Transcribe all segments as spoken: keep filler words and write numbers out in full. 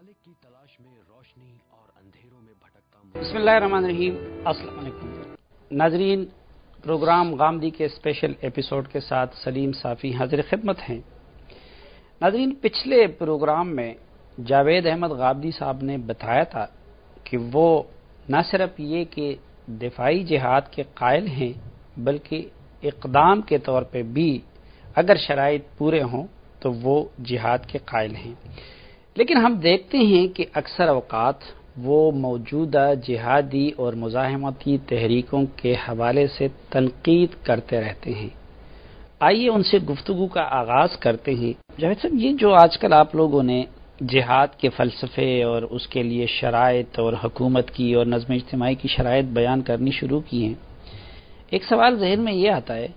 मालिक की तलाश में रोशनी और अंधेरों में भटकता। बिस्मिल्लाहिर्रहमानिर्रहीम, अस्सलाम वालेकुम नाजरीन। प्रोग्राम गामदी के स्पेशल एपिसोड के साथ सलीम साफ़ी हाजिर खिदमत हैं। नाजरीन, पिछले प्रोग्राम में जावेद अहमद गामदी साहब ने बताया था कि वो न सिर्फ ये कि दिफाई जिहाद के कायल हैं, बल्कि इक़दाम के तौर पे भी अगर शराइत पूरे हों तो वो जिहाद के कायल हैं। लेकिन हम देखते हैं कि अक्सर अवकात वो मौजूदा जिहादी और मुज़ाहिमती तहरीकों के हवाले से तनकीद करते रहते हैं। आइए उनसे गुफ्तगू का आगाज़ करते हैं। जावेद साहब, ये जो आजकल आप लोगों ने जिहाद के फ़लसफ़े और उसके लिए शराइत और हुकूमत की और नज़्म इज्तिमाई की शराइत बयान करनी शुरू की हैं, एक सवाल ज़हन में ये आता है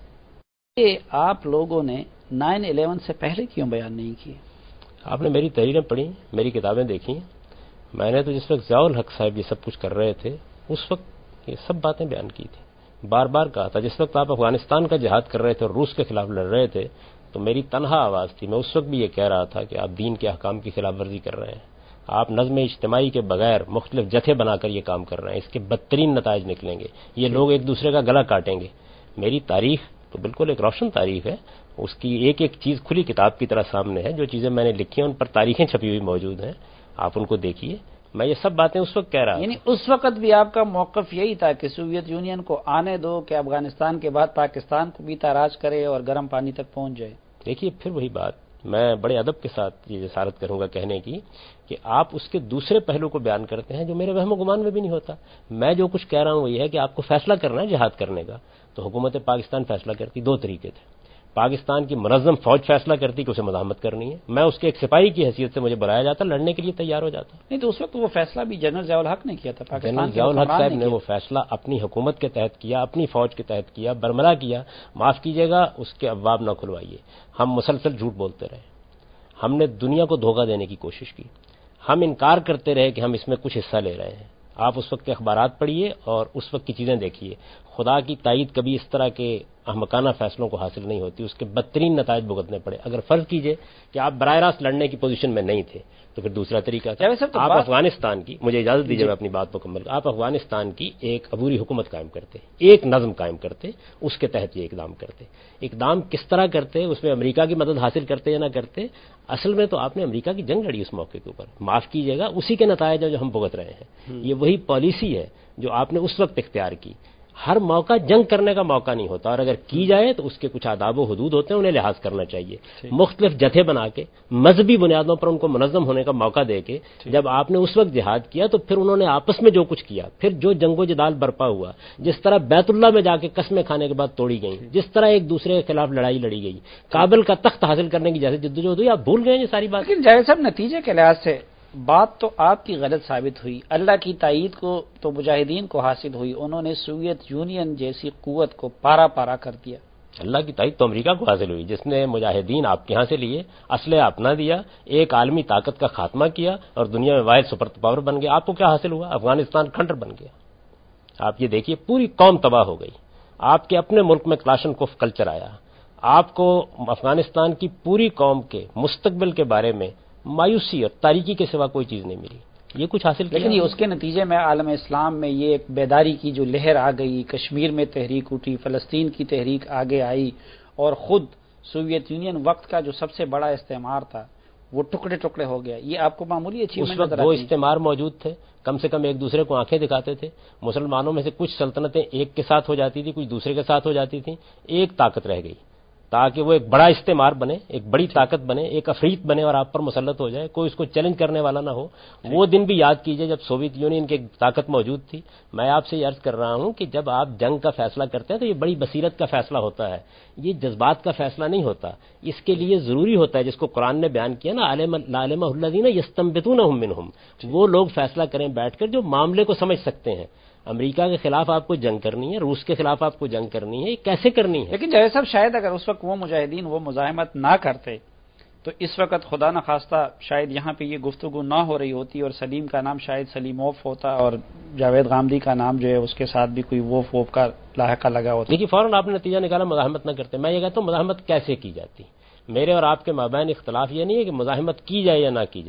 कि आप लोगों ने नाइन इलेवन से पहले क्यों बयान नहीं किए? आपने मेरी तहरीरें पढ़ी, मेरी किताबें देखी। मैंने तो जिस वक्त ज़ियाउल हक साहब ये सब कुछ कर रहे थे उस वक्त ये सब बातें बयान की थी। बार बार कहा था, जिस वक्त आप अफगानिस्तान का जिहाद कर रहे थे और रूस के खिलाफ लड़ रहे थे तो मेरी तनहा आवाज़ थी। मैं उस वक्त भी ये कह रहा था कि आप दीन के अहकाम की खिलाफ वर्जी कर रहे हैं, आप नज़्म इज्तिमाई के बगैर मुख्तलिफ जथे बनाकर ये काम कर रहे हैं, इसके बदतरीन नताइज निकलेंगे, ये लोग एक दूसरे का गला काटेंगे। मेरी तारीख तो बिल्कुल एक रोशन तारीख है, उसकी एक एक चीज़ खुली किताब की तरह सामने है। जो चीज़ें मैंने लिखी हैं उन पर तारीखें छपी हुई मौजूद हैं, आप उनको देखिए। मैं ये सब बातें उस वक्त कह रहा था। यानी उस वक्त भी आपका मौक़िफ़ यही था कि सोवियत यूनियन को आने दो, कि अफगानिस्तान के बाद पाकिस्तान को भी ताराज करे और गर्म पानी तक पहुंच जाए। देखिए, फिर वही बात, मैं बड़े अदब के साथ ये जसारत करूंगा कहने की कि आप उसके दूसरे पहलू को बयान करते हैं जो मेरे वहम गुमान में भी नहीं होता। मैं जो कुछ कह रहा हूं वो ये है कि आपको फैसला करना है जिहाद करने का, तो हुकूमत पाकिस्तान फैसला करती। दो तरीके थे, पाकिस्तान की मुनज़्ज़म फौज फैसला करती कि उसे मुज़ाहमत करनी है, मैं उसके एक सिपाही की हैसियत से मुझे बुलाया जाता, लड़ने के लिए तैयार हो जाता। नहीं तो उस वक्त वो फैसला भी जनरल ज़ियाउल हक ने किया था, जनरल ज़ियाउल हक साहब ने वो फैसला अपनी हुकूमत के तहत किया, अपनी फौज के तहत किया, बरमला किया। माफ कीजिएगा, उसके अब्वाब न खुलवाइए। हम मुसलसल झूठ बोलते रहे, हमने दुनिया को धोखा देने की कोशिश की, हम इनकार करते रहे कि हम इसमें कुछ हिस्सा ले रहे हैं। आप उस वक्त के अखबारात पढ़िए और उस वक्त की चीजें देखिए। खुदा की ताईद कभी इस तरह के अहमकाना फैसलों को हासिल नहीं होती, उसके बदतरीन नताइज भुगतने पड़े। अगर फर्ज कीजिए कि आप बराह रास्त लड़ने की पोजीशन में नहीं थे तो फिर दूसरा तरीका था। तो आप अफगानिस्तान की, मुझे इजाजत दीजिए मैं अपनी बात मुकम्मल, आप अफगानिस्तान की एक अबूरी हुकूमत कायम करते, एक नज़्म कायम करते, उसके तहत ये इकदाम करते। इकदाम किस तरह करते, उसमें अमेरिका की मदद हासिल करते या ना करते, असल में तो आपने अमेरिका की जंग लड़ी उस मौके के ऊपर। माफ कीजिएगा, उसी के नतायज जो हम भुगत रहे हैं। ये वही पॉलिसी है जो आपने उस वक्त इख्तियार की। हर मौका जंग करने का मौका नहीं होता, और अगर की जाए तो उसके कुछ आदाब व हुदूद होते हैं, उन्हें लिहाज करना चाहिए। मुख्तलिफ जथे बना के मजहबी बुनियादों पर उनको मुनज़्ज़म होने का मौका दे के जब आपने उस वक्त जिहाद किया तो फिर उन्होंने आपस में जो कुछ किया, फिर जो जंगो जदाल बरपा हुआ, जिस तरह बैतुल्लाह में जाके कस्में खाने के बाद तोड़ी गई, जिस तरह एक दूसरे के खिलाफ लड़ाई लड़ी गई, काबिल का तख्त हासिल करने की जैसे जिद्दोजहद हुई, आप भूल गए ये सारी बात। लेकिन जावेद साहब, नतीजे के लिहाज से बात तो आपकी गलत साबित हुई। अल्लाह की ताईद को तो मुजाहिदीन को हासिल हुई, उन्होंने सोवियत यूनियन जैसी कुव्वत को पारा पारा कर दिया। अल्लाह की ताईद तो अमेरिका को हासिल हुई, जिसने मुजाहिदीन आपके यहां से लिए, असलहा अपना दिया, एक आलमी ताकत का खात्मा किया और दुनिया में वाहिद सुपर पावर बन गया। आपको क्या हासिल हुआ? अफगानिस्तान खंडर बन गया। आप ये देखिए, पूरी कौम तबाह हो गई। आपके अपने मुल्क में क्लाशनकोफ कल्चर आया। आपको अफगानिस्तान की पूरी कौम के मुस्तकबिल के बारे में मायूसी और तारीकी के सिवा कोई चीज नहीं मिली। ये कुछ हासिल किया, लेकिन ये उसके नतीजे में आलम इस्लाम में ये एक बेदारी की जो लहर आ गई, कश्मीर में तहरीक उठी, फलस्तीन की तहरीक आगे आई, और खुद सोवियत यूनियन वक्त का जो सबसे बड़ा इस्तेमार था वो टुकड़े टुकड़े हो गया। ये आपको मामूली अचीवमेंट? उस वक्त दो इस्तेमार मौजूद थे, कम से कम एक दूसरे को आंखें दिखाते थे। मुसलमानों में से कुछ सल्तनतें एक के साथ हो जाती थी, कुछ दूसरे के साथ हो जाती थी। एक ताकत रह गई ताकि वो एक बड़ा इस्तेमार बने, एक बड़ी ताकत बने, एक अफरीत बने और आप पर मुसल्लत हो जाए, कोई उसको चैलेंज करने वाला ना हो। वो दिन भी याद कीजिए जब सोवियत यूनियन की ताकत मौजूद थी। मैं आपसे ये अर्ज कर रहा हूं कि जब आप जंग का फैसला करते हैं तो ये बड़ी बसीरत का फैसला होता है, ये जज्बात का फैसला नहीं होता। इसके लिए जरूरी होता है, जिसको कुरान ने बयान किया ना, अलिमहुल्लज़ीना यस्तंबितूनहुम मिनहुम, वो लोग फैसला करें बैठकर जो मामले को समझ सकते हैं। अमेरिका के खिलाफ आपको जंग करनी है, रूस के खिलाफ आपको जंग करनी है, ये कैसे करनी है? लेकिन जावेद साहब, शायद अगर उस वक्त वो मुजाहिदीन वो मुजाहिमत ना करते तो इस वक्त खुदा न खास्ता शायद यहाँ पे ये गुफ्तगू ना हो रही होती, और सलीम का नाम शायद सलीमोफ होता और जावेद गामदी का नाम जो है उसके साथ भी कोई वोफ वोफ का लाहका लगा होता। देखिए, फौरन आपने नतीजा निकाला मुजाहिमत न करते। मैं ये कहता हूँ मुजाहिमत कैसे की जाती। मेरे और आपके माबैन इख्तलाफ ये नहीं है कि मुजाहिमत की जाए या ना की जाए,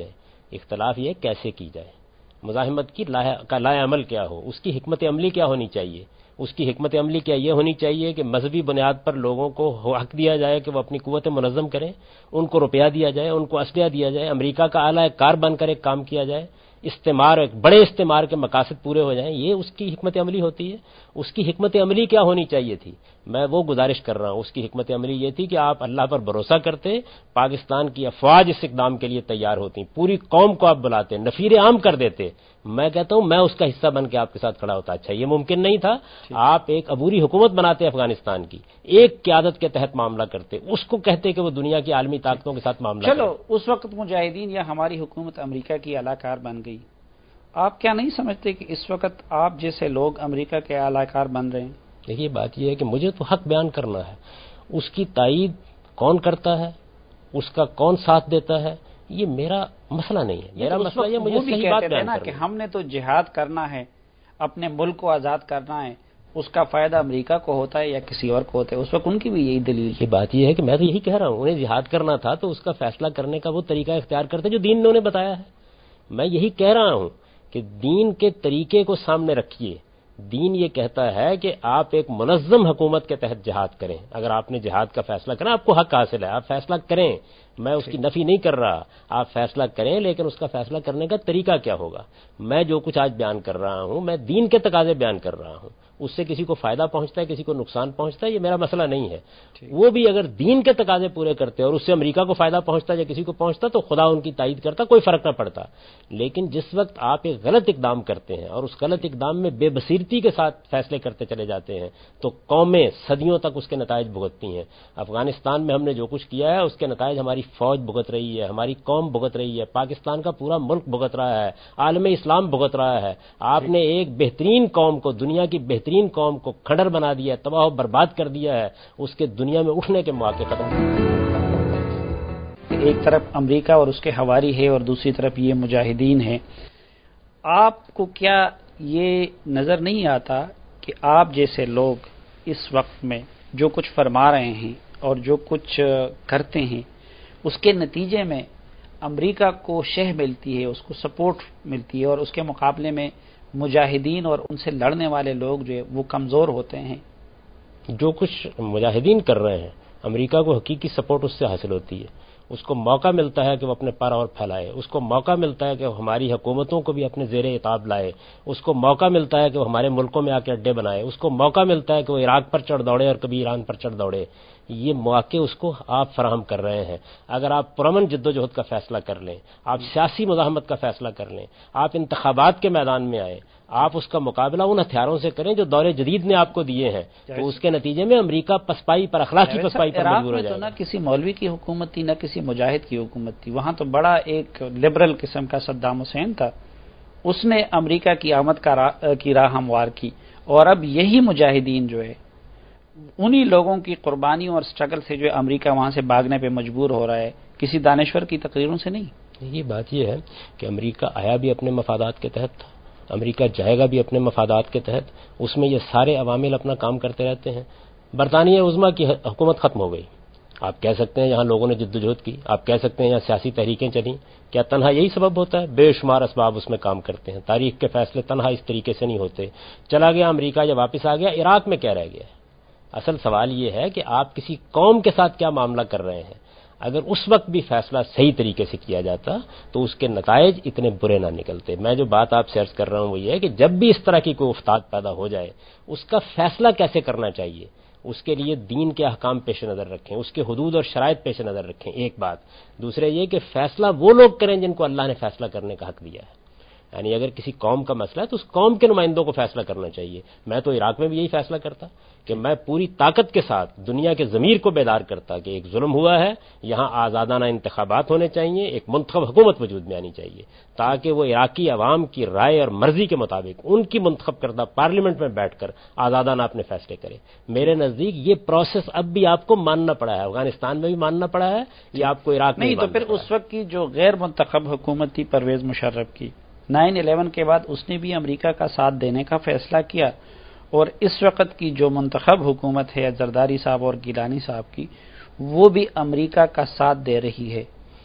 اختلاف یہ کیسے کی جائے، مزاحمت کی کا لائے عمل کیا ہو، اس کی حکمت عملی کیا ہونی چاہیے۔ اس کی حکمت عملی کیا یہ ہونی چاہیے کہ مذہبی بنیاد پر لوگوں کو حق دیا جائے کہ وہ اپنی قوت منظم کریں، ان کو روپیہ دیا جائے، ان کو اسلحہ دیا جائے، امریکہ کا اعلی کار بن کر ایک کام کیا جائے، استعمار ایک بڑے استعمار کے مقاصد پورے ہو جائیں، یہ اس کی حکمت عملی ہوتی ہے۔ اس کی حکمت عملی کیا ہونی چاہیے تھی، میں وہ گزارش کر رہا ہوں۔ اس کی حکمت عملی یہ تھی کہ آپ اللہ پر بھروسہ کرتے، پاکستان کی افواج اس اقدام کے لیے تیار ہوتی، پوری قوم کو آپ بلاتے، نفیر عام کر دیتے، میں کہتا ہوں میں اس کا حصہ بن کے آپ کے ساتھ کھڑا ہوتا۔ اچھا یہ ممکن نہیں تھا، آپ ایک عبوری حکومت بناتے افغانستان کی، ایک قیادت کے تحت معاملہ کرتے، اس کو کہتے کہ وہ دنیا کی عالمی طاقتوں کے ساتھ معاملہ کرتے۔ چلو اس وقت مجاہدین یا ہماری حکومت امریکہ کی اعلی کار بن گئی، آپ کیا نہیں سمجھتے کہ اس وقت آپ جیسے لوگ امریکہ کے اعلی کار بن رہے ہیں؟ دیکھیے بات یہ ہے کہ مجھے تو حق بیان کرنا ہے، اس کی تائید کون کرتا ہے، اس کا کون ساتھ دیتا ہے، یہ میرا مسئلہ نہیں ہے۔ میرا مسئلہ یہ مجھے صحیح بات بیان کرنا ہے کہ ہم نے تو جہاد کرنا ہے، اپنے ملک کو آزاد کرنا ہے، اس کا فائدہ امریکہ کو ہوتا ہے یا کسی اور کو ہوتا ہے، اس وقت ان کی بھی یہی دلیل ہے۔ یہ بات یہ ہے کہ میں تو یہی کہہ رہا ہوں، انہیں جہاد کرنا تھا تو اس کا فیصلہ کرنے کا وہ طریقہ اختیار کرتے جو دین نے انہیں بتایا ہے۔ میں یہی کہہ رہا ہوں کہ دین کے طریقے کو سامنے رکھیے۔ دین یہ کہتا ہے کہ آپ ایک منظم حکومت کے تحت جہاد کریں۔ اگر آپ نے جہاد کا فیصلہ کرنا، آپ کو حق حاصل ہے، آپ فیصلہ کریں، میں اس کی نفی نہیں کر رہا، آپ فیصلہ کریں، لیکن اس کا فیصلہ کرنے کا طریقہ کیا ہوگا۔ میں جو کچھ آج بیان کر رہا ہوں، میں دین کے تقاضے بیان کر رہا ہوں، اس سے کسی کو فائدہ پہنچتا ہے، کسی کو نقصان پہنچتا ہے، یہ میرا مسئلہ نہیں ہے۔ وہ بھی اگر دین کے تقاضے پورے کرتے اور اس سے امریکہ کو فائدہ پہنچتا یا کسی کو پہنچتا تو خدا ان کی تائید کرتا، کوئی فرق نہ پڑتا۔ لیکن جس وقت آپ ایک غلط اقدام کرتے ہیں اور اس غلط اقدام میں بے بصیرتی کے ساتھ فیصلے کرتے چلے جاتے ہیں تو قومیں صدیوں تک اس کے نتائج بھگتتی ہیں۔ افغانستان میں ہم نے جو کچھ کیا ہے اس کے نتائج ہماری فوج بھگت رہی ہے، ہماری قوم بھگت رہی ہے، پاکستان کا پورا ملک بھگت رہا ہے، عالم اسلام بھگت رہا ہے۔ آپ نے ایک بہترین قوم کو، دنیا کی بہترین قوم کو کھنڈر بنا دیا ہے، تباہ و برباد کر دیا ہے، اس کے دنیا میں اٹھنے کے مواقع ختم کر دیے۔ ایک طرف امریکہ اور اس کے حواری ہے اور دوسری طرف یہ مجاہدین ہے، آپ کو کیا یہ نظر نہیں آتا کہ آپ جیسے لوگ اس وقت میں جو کچھ فرما رہے ہیں اور جو کچھ کرتے ہیں اس کے نتیجے میں امریکہ کو شہ ملتی ہے، اس کو سپورٹ ملتی ہے، اور اس کے مقابلے میں مجاہدین اور ان سے لڑنے والے لوگ جو ہے وہ کمزور ہوتے ہیں؟ جو کچھ مجاہدین کر رہے ہیں امریکہ کو حقیقی سپورٹ اس سے حاصل ہوتی ہے، اس کو موقع ملتا ہے کہ وہ اپنے پر اور پھیلائے، اس کو موقع ملتا ہے کہ وہ ہماری حکومتوں کو بھی اپنے زیر اطاعت لائے، اس کو موقع ملتا ہے کہ وہ ہمارے ملکوں میں آ کے اڈے بنائے، اس کو موقع ملتا ہے کہ وہ عراق پر چڑھ دوڑے اور کبھی ایران پر چڑھ دوڑے۔ یہ مواقع اس کو آپ فراہم کر رہے ہیں۔ اگر آپ پرامن جد و جہد کا فیصلہ کر لیں، آپ سیاسی مزاحمت کا فیصلہ کر لیں، آپ انتخابات کے میدان میں آئیں، آپ اس کا مقابلہ ان ہتھیاروں سے کریں جو دور جدید نے آپ کو دیے ہیں، تو اس کے نتیجے میں امریکہ پسپائی پر، اخلاقی پسپائی پر مجبور ہو جائے گا۔ نہ کسی مولوی کی حکومت تھی، نہ کسی مجاہد کی حکومت تھی، وہاں تو بڑا ایک لبرل قسم کا صدام حسین تھا، اس نے امریکہ کی آمد کی راہ ہموار کی، اور اب یہی مجاہدین جو ہے انہی لوگوں کی قربانیوں اور سٹرگل سے جو ہے امریکہ وہاں سے بھاگنے پہ مجبور ہو رہا ہے، کسی دانشور کی تقریروں سے نہیں۔ یہ بات یہ ہے کہ امریکہ آیا بھی اپنے مفادات کے تحت تھا، امریکہ جائے گا بھی اپنے مفادات کے تحت، اس میں یہ سارے عوامل اپنا کام کرتے رہتے ہیں۔ برطانیہ عظمیٰ کی حکومت ختم ہو گئی، آپ کہہ سکتے ہیں یہاں لوگوں نے جدوجہد کی، آپ کہہ سکتے ہیں یہاں سیاسی تحریکیں چلیں، کیا تنہا یہی سبب ہوتا ہے؟ بے شمار اسباب اس میں کام کرتے ہیں، تاریخ کے فیصلے تنہا اس طریقے سے نہیں ہوتے۔ چلا گیا امریکہ یا واپس آ گیا، عراق میں کیا رہ گیا ہے؟ اصل سوال یہ ہے کہ آپ کسی قوم کے ساتھ کیا معاملہ کر رہے ہیں۔ اگر اس وقت بھی فیصلہ صحیح طریقے سے کیا جاتا تو اس کے نتائج اتنے برے نہ نکلتے۔ میں جو بات آپ سے عرض کر رہا ہوں وہ یہ ہے کہ جب بھی اس طرح کی کوئی افتاد پیدا ہو جائے، اس کا فیصلہ کیسے کرنا چاہیے، اس کے لیے دین کے احکام پیش نظر رکھیں، اس کے حدود اور شرائط پیش نظر رکھیں، ایک بات۔ دوسرے یہ کہ فیصلہ وہ لوگ کریں جن کو اللہ نے فیصلہ کرنے کا حق دیا ہے، یعنی اگر کسی قوم کا مسئلہ ہے تو اس قوم کے نمائندوں کو فیصلہ کرنا چاہیے۔ میں تو عراق میں بھی یہی فیصلہ کرتا کہ میں پوری طاقت کے ساتھ دنیا کے ضمیر کو بیدار کرتا کہ ایک ظلم ہوا ہے، یہاں آزادانہ انتخابات ہونے چاہیے، ایک منتخب حکومت وجود میں آنی چاہیے تاکہ وہ عراقی عوام کی رائے اور مرضی کے مطابق ان کی منتخب کردہ پارلیمنٹ میں بیٹھ کر آزادانہ اپنے فیصلے کرے۔ میرے نزدیک یہ پروسیس اب بھی آپ کو ماننا پڑا ہے، افغانستان میں بھی ماننا پڑا ہے، یہ آپ کو عراق میں نہیں تو پھر اس وقت کی جو غیر منتخب حکومت تھی پرویز مشرف کی، نائن الیون کے بعد اس نے بھی امریکہ کا ساتھ دینے کا فیصلہ کیا، اور اس وقت کی جو منتخب حکومت ہے زرداری صاحب اور گیلانی صاحب کی، وہ بھی امریکہ کا ساتھ دے رہی ہے۔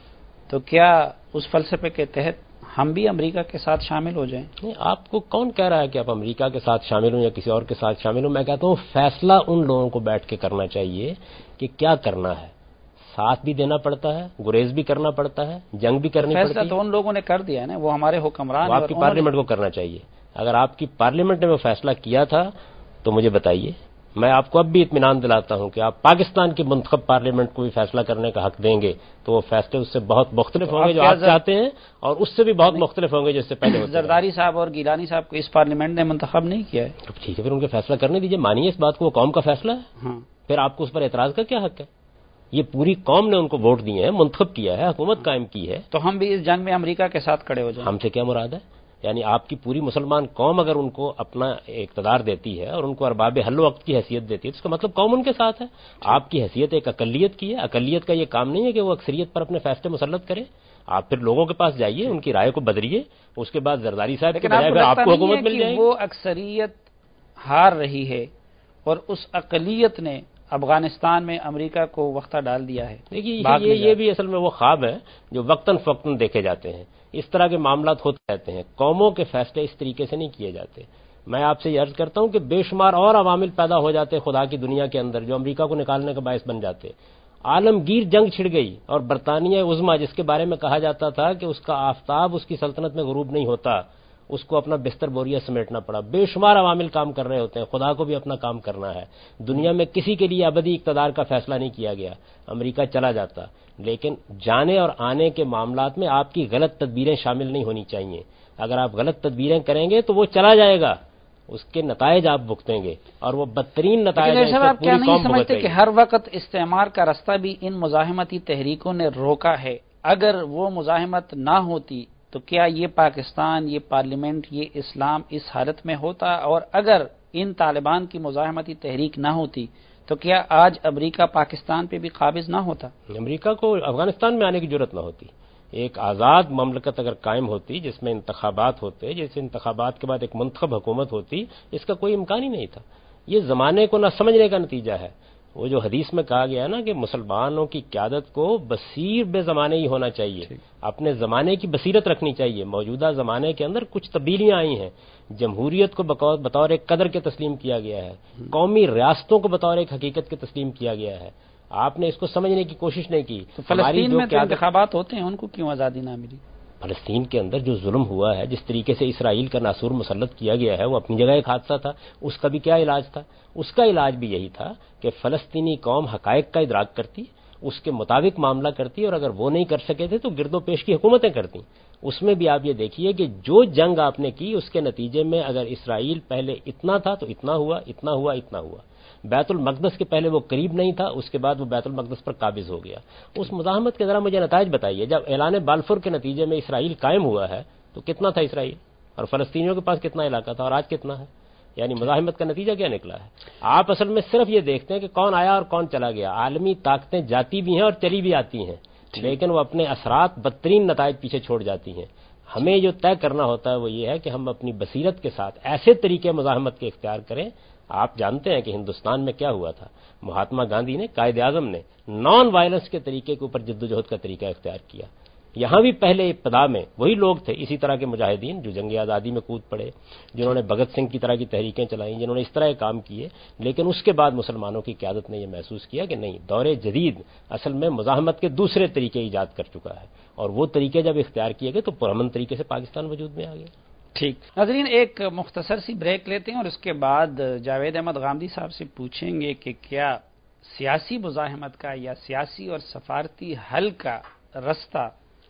تو کیا اس فلسفے کے تحت ہم بھی امریکہ کے ساتھ شامل ہو جائیں؟ نہیں، آپ کو کون کہہ رہا ہے کہ آپ امریکہ کے ساتھ شامل ہوں یا کسی اور کے ساتھ شامل ہوں؟ میں کہتا ہوں فیصلہ ان لوگوں کو بیٹھ کے کرنا چاہیے کہ کیا کرنا ہے. ساتھ بھی دینا پڑتا ہے، گریز بھی کرنا پڑتا ہے، جنگ بھی کرنی پڑتی ہے. فیصلہ تو ان لوگوں نے کر دیا ہے نا، وہ ہمارے حکمران ہیں. آپ کی پارلیمنٹ کو کرنا چاہیے. اگر آپ کی پارلیمنٹ نے وہ فیصلہ کیا تھا تو مجھے بتائیے. میں آپ کو اب بھی اطمینان دلاتا ہوں کہ آپ پاکستان کی منتخب پارلیمنٹ کو بھی فیصلہ کرنے کا حق دیں گے تو وہ فیصلے اس سے بہت مختلف ہوں گے جو آپ چاہتے ہیں، اور اس سے بھی بہت مختلف ہوں گے جس سے پہلے ہوتے ہیں. زرداری صاحب اور گیلانی صاحب کو اس پارلیمنٹ نے منتخب نہیں کیا ہے. ٹھیک ہے، پھر ان کے فیصلہ کرنے دیجیے. مانیے اس بات کو، وہ قوم کا فیصلہ ہے. ہاں، پھر آپ کو اس پر اعتراض کا کیا حق ہے؟ یہ پوری قوم نے ان کو ووٹ دیے ہیں، منتخب کیا ہے، حکومت قائم کی ہے. تو ہم بھی اس جنگ میں امریکہ کے ساتھ کھڑے ہو جائیں. ہم سے کیا مراد ہے؟ یعنی آپ کی پوری مسلمان قوم اگر ان کو اپنا اقتدار دیتی ہے اور ان کو ارباب حل و وقت کی حیثیت دیتی ہے تو اس کا مطلب قوم ان کے ساتھ ہے. آپ کی حیثیت ایک اقلیت کی ہے. اقلیت کا یہ کام نہیں ہے کہ وہ اکثریت پر اپنے فیصلے مسلط کرے. آپ پھر لوگوں کے پاس جائیے، ان کی رائے کو بدلیے، اس کے بعد زرداری صاحب کے بجائے پھر آپ کو حکومت مل جائے گی. وہ اکثریت ہار رہی ہے اور اس اقلیت نے افغانستان میں امریکہ کو وقتہ ڈال دیا ہے. دیکھیے یہ یہ بھی اصل میں وہ خواب ہے جو وقتاً فوقتاً دیکھے جاتے ہیں. اس طرح کے معاملات ہوتے رہتے ہیں. قوموں کے فیصلے اس طریقے سے نہیں کیے جاتے. میں آپ سے یہ عرض کرتا ہوں کہ بے شمار اور عوامل پیدا ہو جاتے خدا کی دنیا کے اندر جو امریکہ کو نکالنے کا باعث بن جاتے. عالمگیر جنگ چھڑ گئی اور برطانیہ عظمیٰ جس کے بارے میں کہا جاتا تھا کہ اس کا آفتاب اس کی سلطنت میں غروب نہیں ہوتا، اس کو اپنا بستر بوریا سمیٹنا پڑا. بے شمار عوامل کام کر رہے ہوتے ہیں. خدا کو بھی اپنا کام کرنا ہے. دنیا میں کسی کے لیے ابدی اقتدار کا فیصلہ نہیں کیا گیا. امریکہ چلا جاتا، لیکن جانے اور آنے کے معاملات میں آپ کی غلط تدبیریں شامل نہیں ہونی چاہیے. اگر آپ غلط تدبیریں کریں گے تو وہ چلا جائے گا، اس کے نتائج آپ بھگتیں گے اور وہ بدترین نتائج ہیں. آپ کیا نہیں سمجھتے کہ ہر وقت استعمار کا رستہ بھی ان مزاحمتی تحریکوں نے روکا ہے؟ اگر وہ مزاحمت نہ ہوتی تو کیا یہ پاکستان، یہ پارلیمنٹ، یہ اسلام اس حالت میں ہوتا؟ اور اگر ان طالبان کی مزاحمتی تحریک نہ ہوتی تو کیا آج امریکہ پاکستان پہ بھی قابض نہ ہوتا؟ امریکہ کو افغانستان میں آنے کی ضرورت نہ ہوتی. ایک آزاد مملکت اگر قائم ہوتی جس میں انتخابات ہوتے، جس انتخابات کے بعد ایک منتخب حکومت ہوتی، اس کا کوئی امکان ہی نہیں تھا. یہ زمانے کو نہ سمجھنے کا نتیجہ ہے. وہ جو حدیث میں کہا گیا نا کہ مسلمانوں کی قیادت کو بصیر بے زمانے ہی ہونا چاہیے، اپنے زمانے کی بصیرت رکھنی چاہیے. موجودہ زمانے کے اندر کچھ تبدیلیاں آئی ہیں. جمہوریت کو بطور ایک قدر کے تسلیم کیا گیا ہے، قومی ریاستوں کو بطور ایک حقیقت کے تسلیم کیا گیا ہے. آپ نے اس کو سمجھنے کی کوشش نہیں کی. تو فلسطین میں تو انتخابات ہوتے ہیں، ان کو کیوں آزادی نہ ملی؟ فلسطین کے اندر جو ظلم ہوا ہے، جس طریقے سے اسرائیل کا ناسور مسلط کیا گیا ہے، وہ اپنی جگہ ایک حادثہ تھا. اس کا بھی کیا علاج تھا؟ اس کا علاج بھی یہی تھا کہ فلسطینی قوم حقائق کا ادراک کرتی، اس کے مطابق معاملہ کرتی، اور اگر وہ نہیں کر سکے تھے تو گرد و پیش کی حکومتیں کرتی. اس میں بھی آپ یہ دیکھیے کہ جو جنگ آپ نے کی اس کے نتیجے میں اگر اسرائیل پہلے اتنا تھا تو اتنا ہوا، اتنا ہوا، اتنا ہوا. بیت المقدس کے پہلے وہ قریب نہیں تھا، اس کے بعد وہ بیت المقدس پر قابض ہو گیا. اس مزاحمت کے ذرا مجھے نتائج بتائیے. جب اعلان بالفور کے نتیجے میں اسرائیل قائم ہوا ہے تو کتنا تھا اسرائیل، اور فلسطینیوں کے پاس کتنا علاقہ تھا، اور آج کتنا ہے؟ یعنی مزاحمت کا نتیجہ کیا نکلا ہے؟ آپ اصل میں صرف یہ دیکھتے ہیں کہ کون آیا اور کون چلا گیا. عالمی طاقتیں جاتی بھی ہیں اور چلی بھی آتی ہیں، لیکن وہ اپنے اثرات بدترین نتائج پیچھے چھوڑ جاتی ہیں. ہمیں جو طے کرنا ہوتا ہے وہ یہ ہے کہ ہم اپنی بصیرت کے ساتھ ایسے طریقے مزاحمت کے اختیار کریں. آپ جانتے ہیں کہ ہندوستان میں کیا ہوا تھا. مہاتما گاندھی نے، قائد اعظم نے نان وائلنس کے طریقے کے اوپر جد و جہد کا طریقہ اختیار کیا. یہاں بھی پہلے ابتدا میں وہی لوگ تھے اسی طرح کے مجاہدین جو جنگ آزادی میں کود پڑے، جنہوں نے بھگت سنگھ کی طرح کی تحریکیں چلائیں، جنہوں نے اس طرح کے کام کیے. لیکن اس کے بعد مسلمانوں کی قیادت نے یہ محسوس کیا کہ نہیں، دور جدید اصل میں مزاحمت کے دوسرے طریقے ایجاد کر چکا ہے، اور وہ طریقے جب اختیار کیے گئے تو پرامن طریقے سے پاکستان وجود میں آ گیا. ٹھیک ناظرین، ایک مختصر سی بریک لیتے ہیں اور اس کے بعد جاوید احمد غامدی صاحب سے پوچھیں گے کہ کیا سیاسی مزاحمت کا یا سیاسی اور سفارتی حل کا رستہ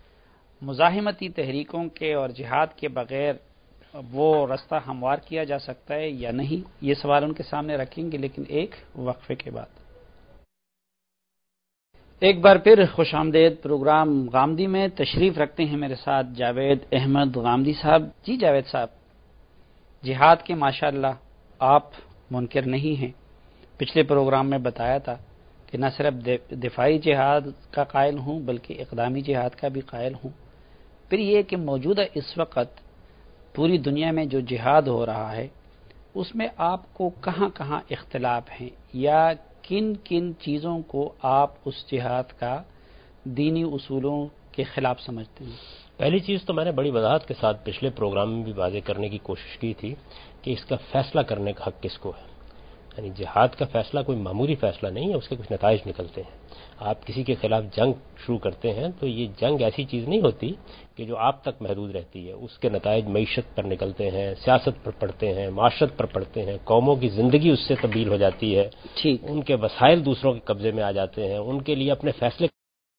مزاحمتی تحریکوں کے اور جہاد کے بغیر وہ رستہ ہموار کیا جا سکتا ہے یا نہیں. یہ سوال ان کے سامنے رکھیں گے، لیکن ایک وقفے کے بعد. ایک بار پھر خوش آمدید پروگرام غامدی میں. تشریف رکھتے ہیں میرے ساتھ جاوید احمد غامدی صاحب. جی جاوید صاحب، جہاد کے ماشاءاللہ آپ منکر نہیں ہیں. پچھلے پروگرام میں بتایا تھا کہ نہ صرف دفاعی جہاد کا قائل ہوں بلکہ اقدامی جہاد کا بھی قائل ہوں. پھر یہ کہ موجودہ اس وقت پوری دنیا میں جو جہاد ہو رہا ہے اس میں آپ کو کہاں کہاں اختلاف ہیں، یا کن کن چیزوں کو آپ اس جہاد کا دینی اصولوں کے خلاف سمجھتے ہیں؟ پہلی چیز تو میں نے بڑی وضاحت کے ساتھ پچھلے پروگرام میں بھی واضح کرنے کی کوشش کی تھی کہ اس کا فیصلہ کرنے کا حق کس کو ہے. یعنی جہاد کا فیصلہ کوئی معمولی فیصلہ نہیں ہے، اس کے کچھ نتائج نکلتے ہیں. آپ کسی کے خلاف جنگ شروع کرتے ہیں تو یہ جنگ ایسی چیز نہیں ہوتی کہ جو آپ تک محدود رہتی ہے. اس کے نتائج معیشت پر نکلتے ہیں، سیاست پر پڑتے ہیں، معاشرت پر پڑتے ہیں، قوموں کی زندگی اس سے تبدیل ہو جاتی ہے، ان کے وسائل دوسروں کے قبضے میں آ جاتے ہیں، ان کے لیے اپنے فیصلے.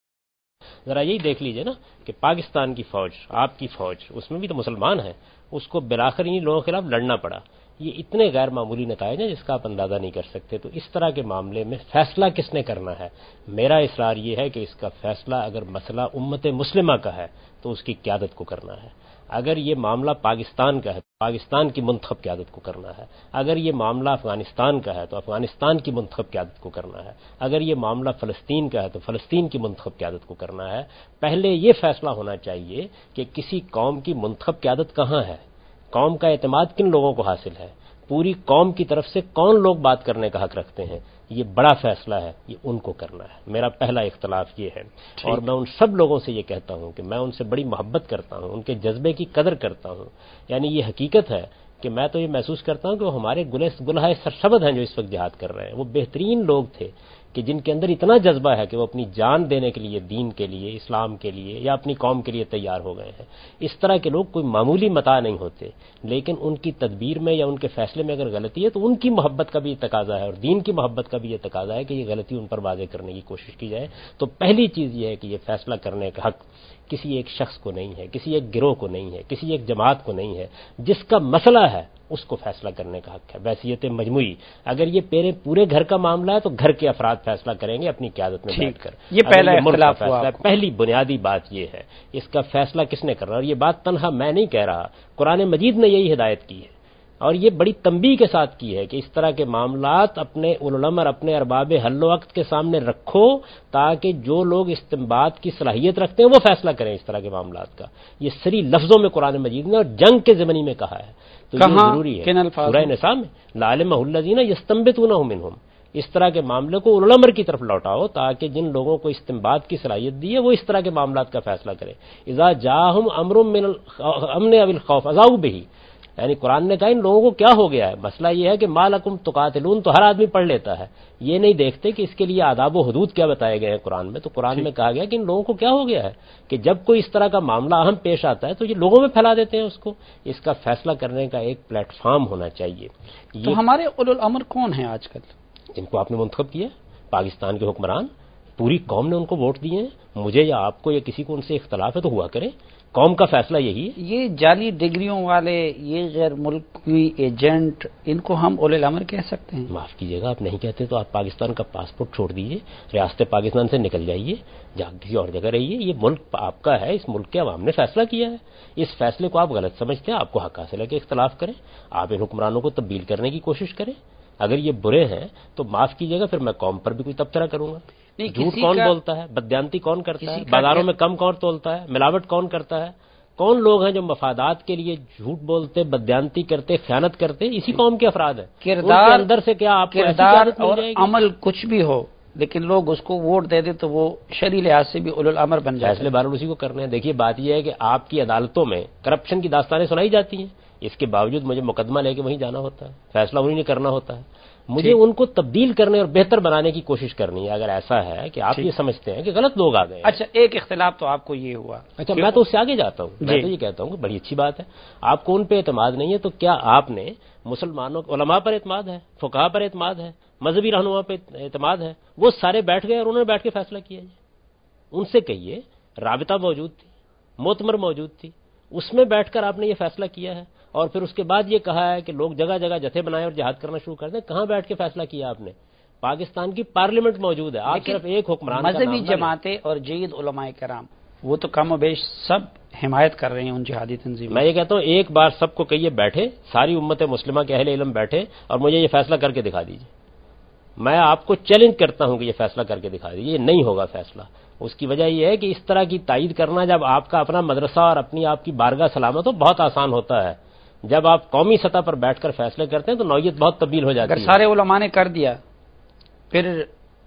ذرا یہی دیکھ لیجئے نا کہ پاکستان کی فوج، آپ کی فوج، اس میں بھی تو مسلمان ہیں، اس کو بالآخر انہی لوگوں کے خلاف لڑنا پڑا. یہ اتنے غیر معمولی نتائج ہیں جس کا آپ اندازہ نہیں کر سکتے. تو اس طرح کے معاملے میں فیصلہ کس نے کرنا ہے؟ میرا اصرار یہ ہے کہ اس کا فیصلہ اگر مسئلہ امت مسلمہ کا ہے تو اس کی قیادت کو کرنا ہے. اگر یہ معاملہ پاکستان کا ہے تو پاکستان کی منتخب قیادت کو کرنا ہے. اگر یہ معاملہ افغانستان کا ہے تو افغانستان کی منتخب قیادت کو کرنا ہے. اگر یہ معاملہ فلسطین کا ہے تو فلسطین کی منتخب قیادت کو کرنا ہے. پہلے یہ فیصلہ ہونا چاہیے کہ کسی قوم کی منتخب قیادت کہاں ہے، قوم کا اعتماد کن لوگوں کو حاصل ہے، پوری قوم کی طرف سے کون لوگ بات کرنے کا حق رکھتے ہیں. یہ بڑا فیصلہ ہے، یہ ان کو کرنا ہے. میرا پہلا اختلاف یہ ہے. اور میں ان سب لوگوں سے یہ کہتا ہوں کہ میں ان سے بڑی محبت کرتا ہوں، ان کے جذبے کی قدر کرتا ہوں. یعنی یہ حقیقت ہے کہ میں تو یہ محسوس کرتا ہوں کہ وہ ہمارے گلہائے سرشبد ہیں جو اس وقت جہاد کر رہے ہیں. وہ بہترین لوگ تھے کہ جن کے اندر اتنا جذبہ ہے کہ وہ اپنی جان دینے کے لیے، دین کے لیے، اسلام کے لیے یا اپنی قوم کے لیے تیار ہو گئے ہیں. اس طرح کے لوگ کوئی معمولی متاع نہیں ہوتے، لیکن ان کی تدبیر میں یا ان کے فیصلے میں اگر غلطی ہے تو ان کی محبت کا بھی تقاضا ہے اور دین کی محبت کا بھی یہ تقاضا ہے کہ یہ غلطی ان پر واضح کرنے کی کوشش کی جائے. تو پہلی چیز یہ ہے کہ یہ فیصلہ کرنے کا حق کسی ایک شخص کو نہیں ہے، کسی ایک گروہ کو نہیں ہے، کسی ایک جماعت کو نہیں ہے. جس کا مسئلہ ہے اس کو فیصلہ کرنے کا حق ہے بحیثیت مجموعی. اگر یہ پورے پورے گھر کا معاملہ ہے تو گھر کے افراد فیصلہ کریں گے اپنی قیادت میں بیٹھ کر. یہ پہلا اختلاف ہوا. پہلی بنیادی بات یہ ہے اس کا فیصلہ کس نے کرنا. اور یہ بات تنہا میں نہیں کہہ رہا، قرآن مجید نے یہی ہدایت کی ہے اور یہ بڑی تنبیہ کے ساتھ کی ہے کہ اس طرح کے معاملات اپنے اولوالامر، اپنے ارباب حل و عقد کے سامنے رکھو تاکہ جو لوگ استنباط کی صلاحیت رکھتے ہیں وہ فیصلہ کریں اس طرح کے معاملات کا. یہ سری لفظوں میں قرآن مجید نے اور جنگ کے ضمنی میں کہا ہے. تو یہ ضروری ہے. سورہ نساء میں لعلمہ الذین یستنبطونہ منہم، اس طرح کے معاملے کو اولوالامر کی طرف لوٹاؤ تاکہ جن لوگوں کو استنباط کی صلاحیت دی ہے وہ اس طرح کے معاملات کا فیصلہ کریں. اذا جاءہم امر من الامن او الخوف اذاؤوا بہ، یعنی قرآن نے کہا ان لوگوں کو کیا ہو گیا ہے. مسئلہ یہ ہے کہ ما لکم تقاتلون تو ہر آدمی پڑھ لیتا ہے، یہ نہیں دیکھتے کہ اس کے لیے آداب و حدود کیا بتائے گئے ہیں قرآن میں. تو قرآن میں کہا گیا کہ ان لوگوں کو کیا ہو گیا ہے کہ جب کوئی اس طرح کا معاملہ اہم پیش آتا ہے تو یہ لوگوں میں پھیلا دیتے ہیں اس کو. اس کا فیصلہ کرنے کا ایک پلیٹ فارم ہونا چاہیے. تو ہمارے اولو الامر کون ہیں آج کل؟ جن کو آپ نے منتخب کیا، پاکستان کے حکمران، پوری قوم نے ان کو ووٹ دیے ہیں. مجھے یا آپ کو یا کسی کو ان سے اختلاف ہے تو ہوا کرے، قوم کا فیصلہ یہی ہے. یہ جعلی ڈگریوں والے، یہ غیر ملکی ایجنٹ، ان کو ہم اولو الامر کہہ سکتے ہیں؟ معاف کیجیے گا، آپ نہیں کہتے تو آپ پاکستان کا پاسپورٹ چھوڑ دیجیے، ریاست پاکستان سے نکل جائیے، جا کسی اور جگہ رہیے. یہ ملک آپ کا ہے، اس ملک کے عوام نے فیصلہ کیا ہے. اس فیصلے کو آپ غلط سمجھتے ہیں، آپ کو حق حاصل ہے کہ اختلاف کریں، آپ ان حکمرانوں کو تبدیل کرنے کی کوشش کریں. اگر یہ برے ہیں تو معاف کیجیے گا، پھر میں قوم پر بھی کوئی تبصرہ کروں گا. جھوٹ کون بولتا ہے، بددیانتی کون کرتا ہے، بازاروں میں کم کون تولتا ہے، ملاوٹ کون کرتا ہے، کون لوگ ہیں جو مفادات کے لیے جھوٹ بولتے، بددیانتی کرتے، خیانت کرتے، اسی قوم کے افراد ہیں. کردار کے اندر سے کیا آپ کو کردار اور عمل کچھ بھی ہو لیکن لوگ اس کو ووٹ دے دیں تو وہ شرعی لحاظ سے بھی اولو الامر بن جائے. فیصلے بہرحال اسی کو کرنے ہیں. دیکھیے بات یہ ہے کہ آپ کی عدالتوں میں کرپشن کی داستانیں سنائی جاتی ہیں، اس کے باوجود مجھے مقدمہ لے کے وہیں جانا ہوتا ہے، فیصلہ انہیں نے کرنا ہوتا ہے. مجھے ان کو تبدیل کرنے اور بہتر بنانے کی کوشش کرنی ہے. اگر ایسا ہے کہ آپ یہ سمجھتے ہیں کہ غلط لوگ آ گئے. اچھا، ایک اختلاف تو آپ کو یہ ہوا. اچھا، میں تو اس سے آگے جاتا ہوں. میں تو یہ کہتا ہوں کہ بڑی اچھی بات ہے آپ کو ان پہ اعتماد نہیں ہے، تو کیا آپ نے مسلمانوں علماء پر اعتماد ہے، فقہا پر اعتماد ہے، مذہبی رہنما پہ اعتماد ہے؟ وہ سارے بیٹھ گئے اور انہوں نے بیٹھ کے فیصلہ کیا. ان سے کہیے رابطہ موجود تھی، معتمر موجود تھی، اس میں بیٹھ کر آپ نے یہ فیصلہ کیا ہے اور پھر اس کے بعد یہ کہا ہے کہ لوگ جگہ جگہ جتھے بنائے اور جہاد کرنا شروع کر دیں. کہاں بیٹھ کے فیصلہ کیا آپ نے؟ پاکستان کی پارلیمنٹ موجود ہے، آپ صرف ایک حکمران کا نام مذہبی جماعتیں اور جید علماء کرام وہ تو کم و بیش سب حمایت کر رہے ہیں ان جہادی تنظیموں. میں یہ کہتا ہوں ایک بار سب کو کہیے بیٹھے، ساری امت مسلمہ کے اہل علم بیٹھے اور مجھے یہ فیصلہ کر کے دکھا دیجیے. میں آپ کو چیلنج کرتا ہوں کہ یہ فیصلہ کر کے دکھا دیجیے. یہ نہیں ہوگا فیصلہ. اس کی وجہ یہ ہے کہ اس طرح کی تائید کرنا جب آپ کا اپنا مدرسہ اور اپنی آپ کی بارگاہ سلامت ہو بہت آسان ہوتا ہے. جب آپ قومی سطح پر بیٹھ کر فیصلے کرتے ہیں تو نوعیت بہت تبدیل ہو جاتی ہے. اگر سارے علماء نے کر دیا پھر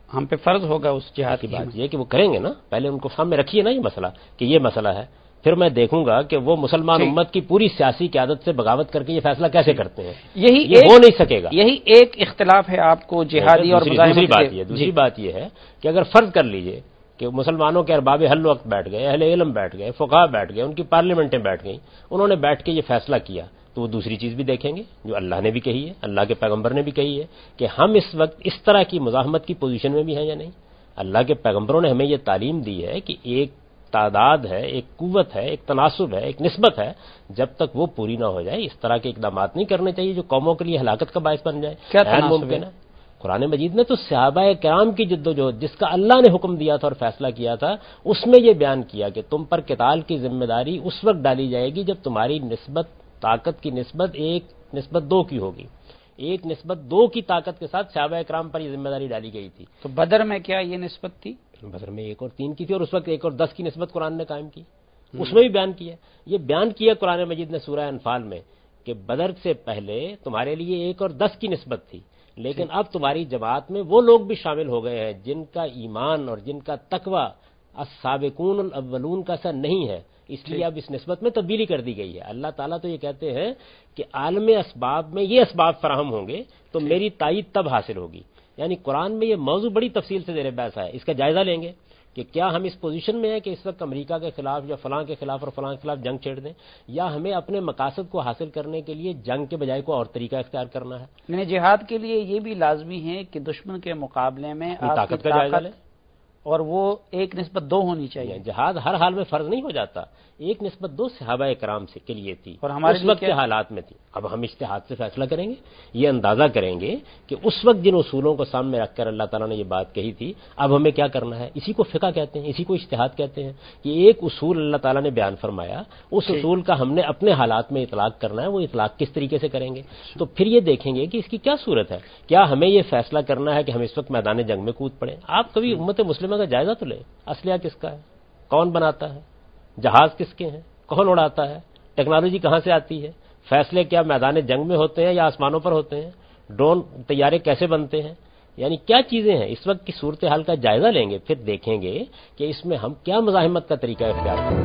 ہم پہ فرض ہوگا اس جہاد کی بات یہ کہ وہ کریں گے نا، پہلے ان کو سامنے رکھیے نا یہ مسئلہ کہ یہ مسئلہ ہے، پھر میں دیکھوں گا کہ وہ مسلمان امت کی پوری سیاسی قیادت سے بغاوت کر کے یہ فیصلہ کیسے کرتے ہیں. یہی یہ ہو نہیں سکے گا. یہی ایک اختلاف ہے آپ کو جہادی اور دوسری بات یہ دوسری بات یہ ہے کہ اگر فرض کر لیجئے کہ مسلمانوں کے ارباب حل وقت بیٹھ گئے، اہل علم بیٹھ گئے، فقہا بیٹھ گئے، ان کی پارلیمنٹیں بیٹھ گئیں، انہوں نے بیٹھ کے یہ فیصلہ کیا، تو وہ دوسری چیز بھی دیکھیں گے جو اللہ نے بھی کہی ہے، اللہ کے پیغمبر نے بھی کہی ہے کہ ہم اس وقت اس طرح کی مزاحمت کی پوزیشن میں بھی ہیں یا نہیں. اللہ کے پیغمبروں نے ہمیں یہ تعلیم دی ہے کہ ایک تعداد ہے، ایک قوت ہے، ایک تناسب ہے، ایک نسبت ہے، جب تک وہ پوری نہ ہو جائے اس طرح کے اقدامات نہیں کرنے چاہیے جو قوموں کے لیے ہلاکت کا باعث بن جائے. کیا ممکن ہے؟ قرآن مجید نے تو صحابہ کرام کی جد و جہد جس کا اللہ نے حکم دیا تھا اور فیصلہ کیا تھا اس میں یہ بیان کیا کہ تم پر قتال کی ذمہ داری اس وقت ڈالی جائے گی جب تمہاری نسبت طاقت کی نسبت ایک نسبت دو کی ہوگی. ایک نسبت دو کی طاقت کے ساتھ صحابہ کرام پر یہ ذمہ داری ڈالی گئی تھی. تو بدر میں کیا یہ نسبت تھی؟ بدر میں ایک اور تین کی تھی اور اس وقت ایک اور دس کی نسبت قرآن نے قائم کی. اس میں بھی بیان کیا، یہ بیان کیا قرآن مجید نے سورہ انفال میں کہ بدر سے پہلے تمہارے لیے ایک اور دس کی نسبت تھی، لیکن اب تمہاری جماعت میں وہ لوگ بھی شامل ہو گئے ہیں جن کا ایمان اور جن کا تقوی السابقون الاولون کا سا نہیں ہے، اس لیے اب اس نسبت میں تبدیلی کر دی گئی ہے. اللہ تعالیٰ تو یہ کہتے ہیں کہ عالم اسباب میں یہ اسباب فراہم ہوں گے تو میری تائید تب حاصل ہوگی. یعنی قرآن میں یہ موضوع بڑی تفصیل سے زیر بحث ہے. اس کا جائزہ لیں گے کہ کیا ہم اس پوزیشن میں ہیں کہ اس وقت امریکہ کے خلاف یا فلاں کے خلاف اور فلاں کے خلاف جنگ چھیڑ دیں، یا ہمیں اپنے مقاصد کو حاصل کرنے کے لیے جنگ کے بجائے کو اور طریقہ اختیار کرنا ہے. یعنی جہاد کے لیے یہ بھی لازمی ہے کہ دشمن کے مقابلے میں آپ طاقت کا جائزہ لیں اور وہ ایک نسبت دو ہونی چاہیے. جہاد ہر حال میں فرض نہیں ہو جاتا، ایک نسبت دو صحابہ کرام سے کے لیے تھی اور ہمارے اس وقت کے حالات میں تھی. اب ہم اجتہاد سے فیصلہ کریں گے، یہ اندازہ کریں گے کہ اس وقت جن اصولوں کو سامنے رکھ کر اللہ تعالیٰ نے یہ بات کہی تھی اب ہمیں کیا کرنا ہے. اسی کو فقہ کہتے ہیں، اسی کو اجتہاد کہتے ہیں کہ ایک اصول اللہ تعالیٰ نے بیان فرمایا، اس اصول کا ہم نے اپنے حالات میں اطلاق کرنا ہے. وہ اطلاق کس طریقے سے کریں گے تو پھر یہ دیکھیں گے کہ اس کی کیا صورت ہے. کیا ہمیں یہ فیصلہ کرنا ہے کہ ہم اس وقت میدان جنگ میں کود پڑیں؟ آپ کبھی امت مسلمہ کا جائزہ تو لیں، اسلحہ کس کا ہے، کون بناتا ہے، جہاز کس کے ہیں، کون اڑاتا ہے، ٹیکنالوجی کہاں سے آتی ہے، فیصلے کیا میدان جنگ میں ہوتے ہیں یا آسمانوں پر ہوتے ہیں، ڈرون طیارے کیسے بنتے ہیں، یعنی کیا چیزیں ہیں. اس وقت کی صورتحال کا جائزہ لیں گے، پھر دیکھیں گے کہ اس میں ہم کیا مزاحمت کا طریقہ اختیار کریں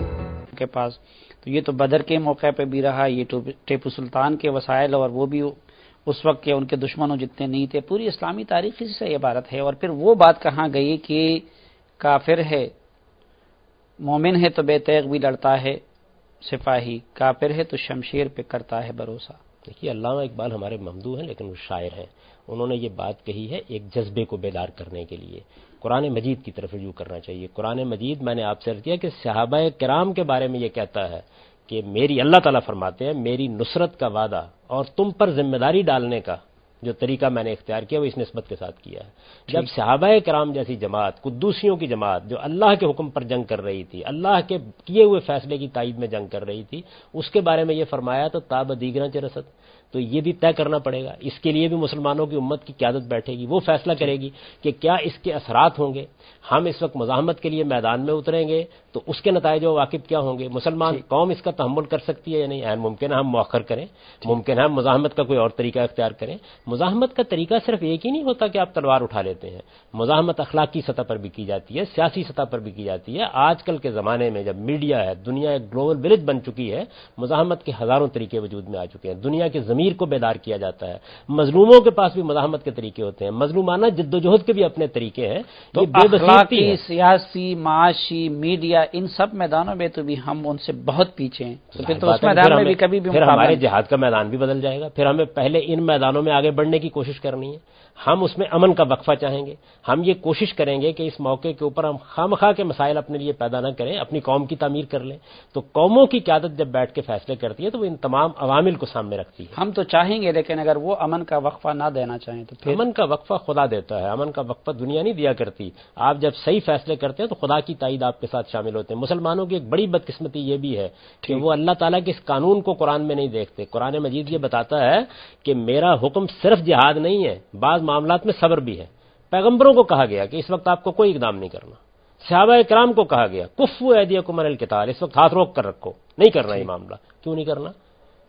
گے کے پاس. تو یہ تو بدر کے موقع پہ بھی رہا، یہ ٹیپو سلطان کے وسائل اور وہ بھی اس وقت کے ان کے دشمنوں جتنے نہیں تھے. پوری اسلامی تاریخ سے یہ عبارت ہے. اور پھر وہ بات کہاں گئی کہ کافر ہے مومن ہے تو بے تیغ بھی لڑتا ہے سپاہی، کافر ہے تو شمشیر پہ کرتا ہے بھروسہ. دیکھیے علامہ اقبال ہمارے ممدوح ہیں لیکن وہ شاعر ہیں. انہوں نے یہ بات کہی ہے ایک جذبے کو بیدار کرنے کے لیے. قرآن مجید کی طرف رجوع کرنا چاہیے. قرآن مجید میں نے آپ سے عرض کیا کہ صحابہ کرام کے بارے میں یہ کہتا ہے کہ میری اللہ تعالیٰ فرماتے ہیں میری نصرت کا وعدہ اور تم پر ذمہ داری ڈالنے کا جو طریقہ میں نے اختیار کیا وہ اس نسبت کے ساتھ کیا ہے. جب صحابہ کرام جیسی جماعت، قدوسیوں کی جماعت جو اللہ کے حکم پر جنگ کر رہی تھی، اللہ کے کیے ہوئے فیصلے کی تائید میں جنگ کر رہی تھی، اس کے بارے میں یہ فرمایا تو تاب دیگراں چ رسد. تو یہ بھی طے کرنا پڑے گا. اس کے لیے بھی مسلمانوں کی امت کی قیادت بیٹھے گی، وہ فیصلہ کرے گی کہ کیا اس کے اثرات ہوں گے. ہم اس وقت مزاحمت کے لیے میدان میں اتریں گے تو اس کے نتائج و واقف کیا ہوں گے. مسلمان قوم اس کا تحمل کر سکتی ہے یا نہیں. ممکن ہے ہم مؤخر کریں، ممکن ہے ہم مزاحمت کا کوئی اور طریقہ اختیار کریں. مزاحمت کا طریقہ صرف ایک ہی نہیں ہوتا کہ آپ تلوار اٹھا لیتے ہیں. مزاحمت اخلاقی سطح پر بھی کی جاتی ہے، سیاسی سطح پر بھی کی جاتی ہے. آج کل کے زمانے میں جب میڈیا ہے، دنیا ایک گلوبل ولیج بن چکی ہے، مزاحمت کے ہزاروں طریقے وجود میں آ چکے ہیں. دنیا کے ضمیر کو بیدار کیا جاتا ہے. مظلوموں کے پاس بھی مزاحمت کے طریقے ہوتے ہیں، مظلومانہ جد و جہد کے بھی اپنے طریقے ہیں. تو اخلاقی، سیاسی، معاشی، میڈیا، ان سب میدانوں میں تو بھی ہم ان سے بہت پیچھے ہیں. تو پھر تو اس میدان میں بھی کبھی بھی پھر ہمارے جہاد کا میدان بھی بدل جائے گا. پھر ہمیں پہلے ان میدانوں میں آگے بڑھنے کی کوشش کرنی ہے. ہم اس میں امن کا وقفہ چاہیں گے. ہم یہ کوشش کریں گے کہ اس موقع کے اوپر ہم خامخواہ کے مسائل اپنے لیے پیدا نہ کریں، اپنی قوم کی تعمیر کر لیں. تو قوموں کی قیادت جب بیٹھ کے فیصلے کرتی ہے تو وہ ان تمام عوامل کو سامنے رکھتی ہے. ہم تو چاہیں گے لیکن اگر وہ امن کا وقفہ نہ دینا چاہیں تو پھر امن کا وقفہ خدا دیتا ہے. امن کا وقفہ دنیا نہیں دیا کرتی. آپ جب صحیح فیصلے کرتے ہیں تو خدا کی تائید آپ کے ساتھ شامل ہوتے ہیں. مسلمانوں کی ایک بڑی بدقسمتی یہ بھی ہے کہ وہ اللہ تعالیٰ کے اس قانون کو قرآن میں نہیں دیکھتے. قرآن مجید یہ بتاتا ہے کہ میرا حکم صرف جہاد نہیں ہے، بعض معاملات میں صبر بھی ہے. پیغمبروں کو کہا گیا کہ اس وقت آپ کو کوئی اقدام نہیں کرنا. صحابہ کرام کو کہا گیا کفوا ایدیکم علی القتال، اس وقت ہاتھ روک کر رکھو، نہیں کرنا یہ معاملہ. کیوں نہیں کرنا؟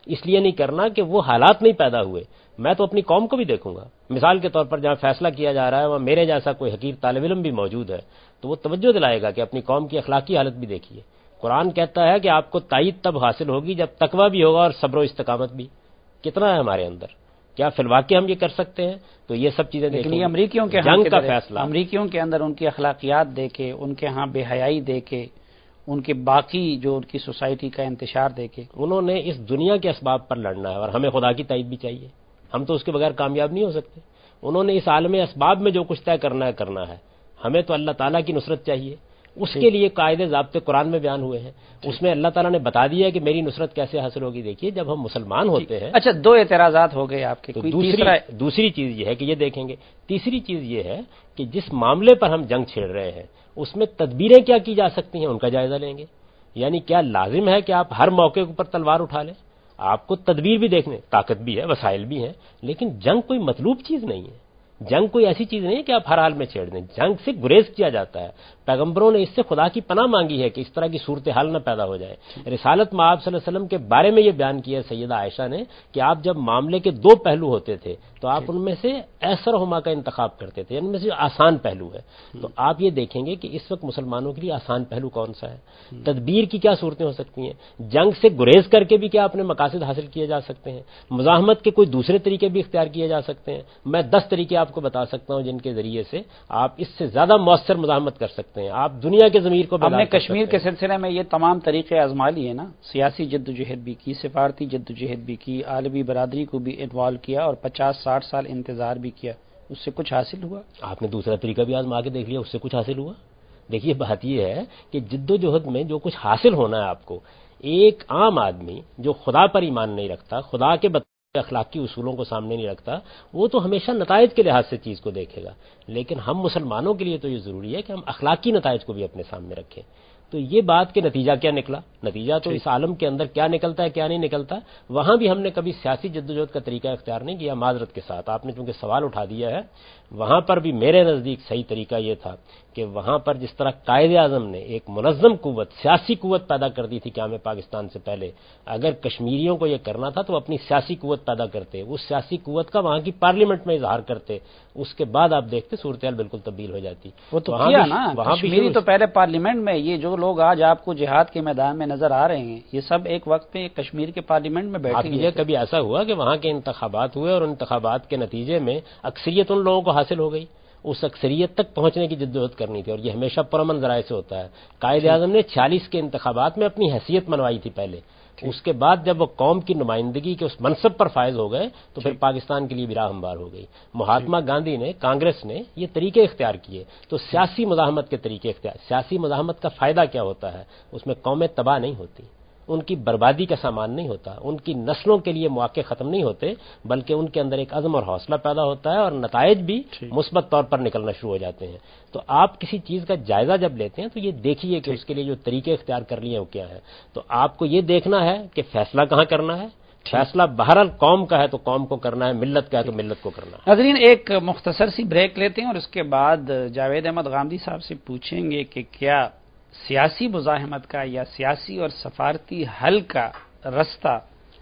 اس لیے نہیں کرنا کہ وہ حالات نہیں پیدا ہوئے. میں تو اپنی قوم کو بھی دیکھوں گا. مثال کے طور پر جہاں فیصلہ کیا جا رہا ہے وہاں میرے جیسا کوئی حقیر طالب علم بھی موجود ہے تو وہ توجہ دلائے گا کہ اپنی قوم کی اخلاقی حالت بھی دیکھیے. قرآن کہتا ہے کہ آپ کو تائید تب حاصل ہوگی جب تقویٰ بھی ہوگا اور صبر و استقامت بھی. کتنا ہے ہمارے اندر؟ کیا فی الواقع ہم یہ کر سکتے ہیں؟ تو یہ سب چیزیں لیکن یہ امریکیوں کے جنگ کا فیصلہ، امریکیوں کے اندر ان کی اخلاقیات دیکھے، ان کے ہاں بے حیائی دیکھے، ان کے باقی جو ان کی سوسائٹی کا انتشار دیکھے، انہوں نے اس دنیا کے اسباب پر لڑنا ہے اور ہمیں خدا کی تائید بھی چاہیے. ہم تو اس کے بغیر کامیاب نہیں ہو سکتے. انہوں نے اس عالم اسباب میں جو کچھ طے کرنا ہے کرنا ہے. ہمیں تو اللہ تعالیٰ کی نصرت چاہیے. اس کے لیے قاعدے ضابطے قرآن میں بیان ہوئے ہیں. اس میں اللہ تعالیٰ نے بتا دیا ہے کہ میری نصرت کیسے حاصل ہوگی. دیکھیے جب ہم مسلمان ہوتے ہیں. اچھا دو اعتراضات ہو گئے آپ کے. تو دوسری دوسری چیز یہ ہے کہ یہ دیکھیں گے. تیسری چیز یہ ہے کہ جس معاملے پر ہم جنگ چھیڑ رہے ہیں اس میں تدبیریں کیا کی جا سکتی ہیں ان کا جائزہ لیں گے. یعنی کیا لازم ہے کہ آپ ہر موقع پر تلوار اٹھا لیں؟ آپ کو تدبیر بھی دیکھنے، طاقت بھی ہے، وسائل بھی ہیں، لیکن جنگ کوئی مطلوب چیز نہیں ہے. جنگ کوئی ایسی چیز نہیں ہے کہ آپ ہر حال میں چھیڑ دیں. جنگ سے گریز کیا جاتا ہے. پیغمبروں نے اس سے خدا کی پناہ مانگی ہے کہ اس طرح کی صورتحال نہ پیدا ہو جائے. رسالت میں آپ صلی اللہ علیہ وسلم کے بارے میں یہ بیان کیا ہے سیدہ عائشہ نے کہ آپ جب معاملے کے دو پہلو ہوتے تھے تو آپ ان میں سے ایسر ہما کا انتخاب کرتے تھے، ان میں سے آسان پہلو ہے. تو آپ یہ دیکھیں گے کہ اس وقت مسلمانوں کے لیے آسان پہلو کون سا ہے. تدبیر کی کیا صورتیں ہو سکتی ہیں؟ جنگ سے گریز کر کے بھی کیا اپنے مقاصد حاصل کیے جا سکتے ہیں؟ مزاحمت کے کوئی دوسرے طریقے بھی اختیار کیے جا سکتے ہیں. میں دس طریقے آپ کو بتا سکتا ہوں جن کے ذریعے سے آپ اس سے زیادہ مؤثر مزاحمت کر سکتے ہیں. آپ دنیا کے ضمیر کو ہم نے کشمیر کے سلسلے میں یہ تمام طریقے آزما لیے نا. سیاسی جدوجہد بھی کی، سفارتی جدوجہد بھی کی، عالمی برادری کو بھی انوالو کیا اور پچاس ساٹھ سال انتظار بھی کیا. اس سے کچھ حاصل ہوا؟ آپ نے دوسرا طریقہ بھی آزما کے دیکھ لیا، اس سے کچھ حاصل ہوا؟ دیکھیے بات یہ ہے کہ جدوجہد میں جو کچھ حاصل ہونا ہے آپ کو، ایک عام آدمی جو خدا پر ایمان نہیں رکھتا، خدا کے اخلاقی اصولوں کو سامنے نہیں رکھتا، وہ تو ہمیشہ نتائج کے لحاظ سے چیز کو دیکھے گا. لیکن ہم مسلمانوں کے لیے تو یہ ضروری ہے کہ ہم اخلاقی نتائج کو بھی اپنے سامنے رکھیں. تو یہ بات کہ نتیجہ کیا نکلا، نتیجہ تو اس عالم کے اندر کیا نکلتا ہے کیا نہیں نکلتا، وہاں بھی ہم نے کبھی سیاسی جدوجہد کا طریقہ اختیار نہیں کیا. معذرت کے ساتھ آپ نے چونکہ سوال اٹھا دیا ہے، وہاں پر بھی میرے نزدیک صحیح طریقہ یہ تھا کہ وہاں پر جس طرح قائد اعظم نے ایک منظم قوت، سیاسی قوت پیدا کر دی تھی قیام پاکستان سے پہلے، اگر کشمیریوں کو یہ کرنا تھا تو اپنی سیاسی قوت پیدا کرتے، اس سیاسی قوت کا وہاں کی پارلیمنٹ میں اظہار کرتے، اس کے بعد آپ دیکھتے صورتحال بالکل تبدیل ہو جاتی. وہ تو کیا نا، کشمیری تو پہلے پارلیمنٹ میں، یہ جو لوگ آج آپ کو جہاد کے میدان میں نظر آ رہے ہیں یہ سب ایک وقت میں کشمیر کے پارلیمنٹ میں بیٹھے ہیں. کبھی ایسا ہوا کہ وہاں کے انتخابات ہوئے اور انتخابات کے نتیجے میں اکثریت ان لوگوں کو حاصل ہو گئی، اس اکثریت تک پہنچنے کی جدوجہد کرنی تھی، اور یہ ہمیشہ پرامن ذرائع سے ہوتا ہے. قائد اعظم نے چھیالیس کے انتخابات میں اپنی حیثیت منوائی تھی پہلے، اس کے بعد جب وہ قوم کی نمائندگی کے اس منصب پر فائز ہو گئے تو پھر پاکستان کے لیے بھی راہ ہموار ہو گئی. مہاتما گاندھی نے، کانگریس نے یہ طریقے اختیار کیے. تو سیاسی مزاحمت کے طریقے اختیار، سیاسی مزاحمت کا فائدہ کیا ہوتا ہے؟ اس میں قومیں تباہ نہیں ہوتی، ان کی بربادی کا سامان نہیں ہوتا، ان کی نسلوں کے لیے مواقع ختم نہیں ہوتے، بلکہ ان کے اندر ایک عزم اور حوصلہ پیدا ہوتا ہے اور نتائج بھی مثبت طور پر نکلنا شروع ہو جاتے ہیں. تو آپ کسی چیز کا جائزہ جب لیتے ہیں تو یہ دیکھیے کہ اس کے لیے جو طریقے اختیار کر لیے وہ کیا ہے. تو آپ کو یہ دیکھنا ہے کہ فیصلہ کہاں کرنا ہے. فیصلہ بہرحال قوم کا ہے تو قوم کو کرنا ہے، ملت کا ہے تو ملت کو کرنا ہے. ناظرین ایک مختصر سی بریک لیتے ہیں اور اس کے بعد جاوید احمد غامدی صاحب سے پوچھیں گے کہ کیا سیاسی مزاحمت کا یا سیاسی اور سفارتی حل کا رستہ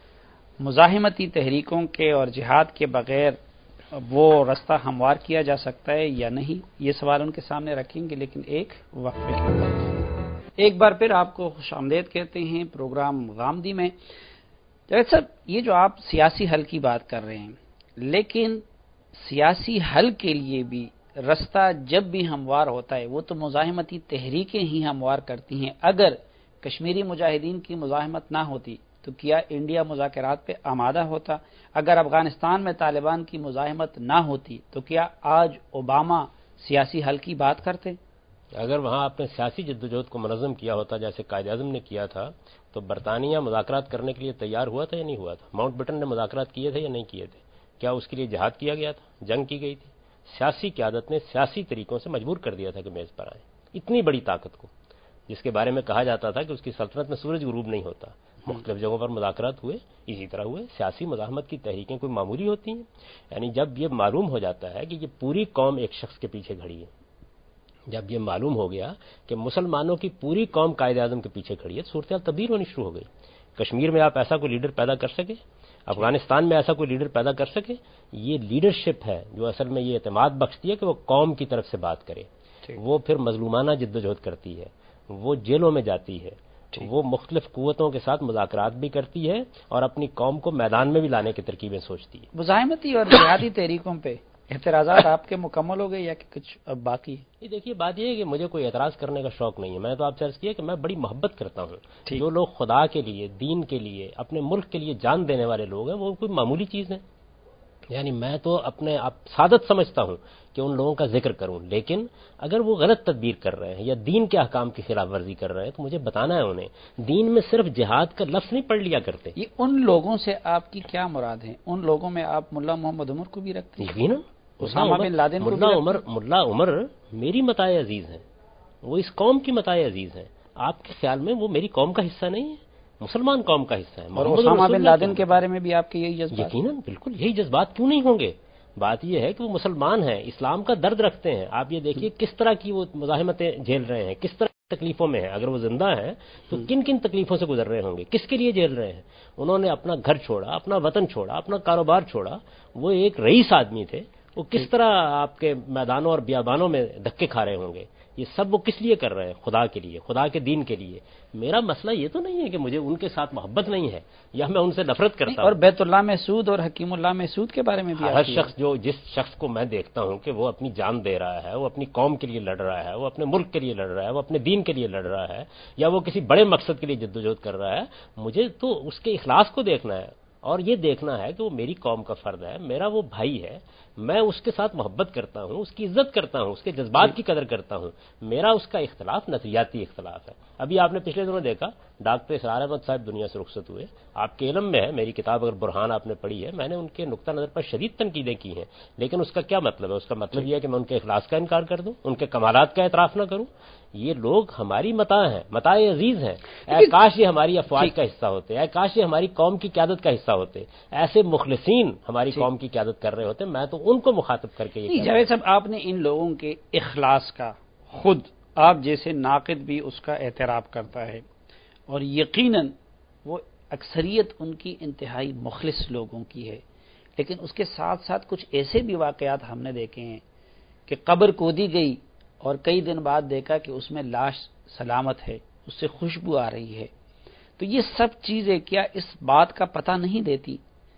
مزاحمتی تحریکوں کے اور جہاد کے بغیر وہ رستہ ہموار کیا جا سکتا ہے یا نہیں. یہ سوال ان کے سامنے رکھیں گے لیکن ایک وقفے کے بعد. ایک بار پھر آپ کو خوش آمدید کہتے ہیں پروگرام غامدی میں. جاوید صاحب یہ جو آپ سیاسی حل کی بات کر رہے ہیں، لیکن سیاسی حل کے لیے بھی رستہ جب بھی ہموار ہوتا ہے وہ تو مزاحمتی تحریکیں ہی ہموار کرتی ہیں. اگر کشمیری مجاہدین کی مزاحمت نہ ہوتی تو کیا انڈیا مذاکرات پہ آمادہ ہوتا؟ اگر افغانستان میں طالبان کی مزاحمت نہ ہوتی تو کیا آج اوباما سیاسی حل کی بات کرتے؟ اگر وہاں آپ نے سیاسی جدوجہد کو منظم کیا ہوتا جیسے قائد اعظم نے کیا تھا تو برطانیہ مذاکرات کرنے کے لیے تیار ہوا تھا یا نہیں ہوا تھا؟ ماؤنٹ بیٹن نے مذاکرات کیے تھے یا نہیں کیے تھے؟ کیا اس کے لیے جہاد کیا گیا تھا؟ جنگ کی گئی تھی؟ سیاسی قیادت نے سیاسی طریقوں سے مجبور کر دیا تھا کہ میز پر آئیں. اتنی بڑی طاقت کو جس کے بارے میں کہا جاتا تھا کہ اس کی سلطنت میں سورج غروب نہیں ہوتا. مختلف جگہوں پر مذاکرات ہوئے، اسی طرح ہوئے. سیاسی مزاحمت کی تحریکیں کوئی معمولی ہوتی ہیں؟ یعنی جب یہ معلوم ہو جاتا ہے کہ یہ پوری قوم ایک شخص کے پیچھے کھڑی ہے، جب یہ معلوم ہو گیا کہ مسلمانوں کی پوری قوم قائد اعظم کے پیچھے کھڑی ہے، صورتحال تبدیل ہونی شروع ہو گئی. کشمیر میں آپ ایسا کوئی لیڈر پیدا کر سکے؟ افغانستان میں ایسا کوئی لیڈر پیدا کر سکے؟ یہ لیڈرشپ ہے جو اصل میں یہ اعتماد بخشتی ہے کہ وہ قوم کی طرف سے بات کرے، وہ پھر مظلومانہ جدوجہد کرتی ہے، وہ جیلوں میں جاتی ہے، وہ مختلف قوتوں کے ساتھ مذاکرات بھی کرتی ہے اور اپنی قوم کو میدان میں بھی لانے کی ترکیبیں سوچتی ہے۔ مزاحمتی اور جہادی تحریکوں پہ اعتراضات آپ کے مکمل ہو گئے یا کہ کچھ اب باقی ہے؟ یہ دیکھیے بات یہ ہے کہ مجھے کوئی اعتراض کرنے کا شوق نہیں ہے، میں نے تو آپ سے عرض کیا کہ میں بڑی محبت کرتا ہوں۔ جو لوگ خدا کے لیے، دین کے لیے، اپنے ملک کے لیے جان دینے والے لوگ ہیں وہ کوئی معمولی چیز ہے؟ یعنی میں تو اپنے آپ سعادت سمجھتا ہوں کہ ان لوگوں کا ذکر کروں، لیکن اگر وہ غلط تدبیر کر رہے ہیں یا دین کے احکام کی خلاف ورزی کر رہے ہیں تو مجھے بتانا ہے انہیں۔ دین میں صرف جہاد کا لفظ نہیں پڑھ لیا کرتے۔ یہ ان لوگوں سے آپ کی کیا مراد ہے؟ ان لوگوں میں آپ ملا محمد عمر کو بھی رکھتے ہیں؟ یقیناً اسامہ بن لادن کو بھی رکھتے ہیں؟ عمر ملا عمر میری متاع عزیز ہیں، وہ اس قوم کی متاع عزیز ہیں۔ آپ کے خیال میں وہ میری قوم کا حصہ نہیں ہے؟ مسلمان قوم کا حصہ ہے۔ اور اسامہ بن لادن کے بارے میں بھی آپ کے یہی جذبات؟ یقیناً، بالکل یہی جذبات کیوں نہیں ہوں گے؟ بات یہ ہے کہ وہ مسلمان ہیں، اسلام کا درد رکھتے ہیں۔ آپ یہ دیکھیے کس طرح کی وہ مزاحمتیں جھیل رہے ہیں، کس طرح کی تکلیفوں میں ہیں۔ اگر وہ زندہ ہیں تو کن کن تکلیفوں سے گزر رہے ہوں گے، کس کے لیے جھیل رہے ہیں؟ انہوں نے اپنا گھر چھوڑا، اپنا وطن چھوڑا، اپنا کاروبار چھوڑا۔ وہ ایک رئیس آدمی تھے، وہ کس طرح آپ کے میدانوں اور بیابانوں میں دھکے کھا رہے ہوں گے؟ یہ سب وہ کس لیے کر رہے ہیں؟ خدا کے لیے، خدا کے دین کے لیے۔ میرا مسئلہ یہ تو نہیں ہے کہ مجھے ان کے ساتھ محبت نہیں ہے یا میں ان سے نفرت کرتا ہوں۔ اور بیت اللہ محسود اور حکیم اللہ محسود کے بارے میں بھی ہر شخص جو جس شخص کو میں دیکھتا ہوں کہ وہ اپنی جان دے رہا ہے، وہ اپنی قوم کے لیے لڑ رہا ہے، وہ اپنے ملک کے لیے لڑ رہا ہے، وہ اپنے دین کے لیے لڑ رہا ہے، یا وہ کسی بڑے مقصد کے لیے جدوجہد کر رہا ہے، مجھے تو اس کے اخلاص کو دیکھنا ہے اور یہ دیکھنا ہے کہ وہ میری قوم کا فرد ہے، میرا وہ بھائی ہے، میں اس کے ساتھ محبت کرتا ہوں، اس کی عزت کرتا ہوں، اس کے جذبات کی قدر کرتا ہوں۔ میرا اس کا اختلاف نظریاتی اختلاف ہے۔ ابھی آپ نے پچھلے دنوں دیکھا ڈاکٹر اسرار احمد صاحب دنیا سے رخصت ہوئے۔ آپ کے علم میں ہے، میری کتاب اگر برہان آپ نے پڑھی ہے، میں نے ان کے نقطہ نظر پر شدید تنقیدیں کی ہیں، لیکن اس کا کیا مطلب ہے؟ اس کا مطلب یہ ہے کہ میں ان کے اخلاص کا انکار کر دوں، ان کے کمالات کا اعتراف نہ کروں؟ یہ لوگ ہماری متاع ہیں، متاع عزیز ہیں۔ اے کاش یہ ہماری افواج کا حصہ ہوتے، اے کاش یہ ہماری قوم کی قیادت کا حصہ ہوتے، ایسے مخلصین ہماری قوم کی قیادت کر رہے ہوتے، میں تو ان کو مخاطب کر کے یہ جاوید صاحب، آپ نے ان لوگوں کے اخلاص کا خود آپ جیسے ناقد بھی اس کا اعتراف کرتا ہے، اور یقیناً وہ اکثریت ان کی انتہائی مخلص لوگوں کی ہے، لیکن اس کے ساتھ ساتھ کچھ ایسے بھی واقعات ہم نے دیکھے ہیں کہ قبر کھودی گئی اور کئی دن بعد دیکھا کہ اس میں لاش سلامت ہے، اس سے خوشبو آ رہی ہے۔ تو یہ سب چیزیں کیا اس بات کا پتہ نہیں دیتی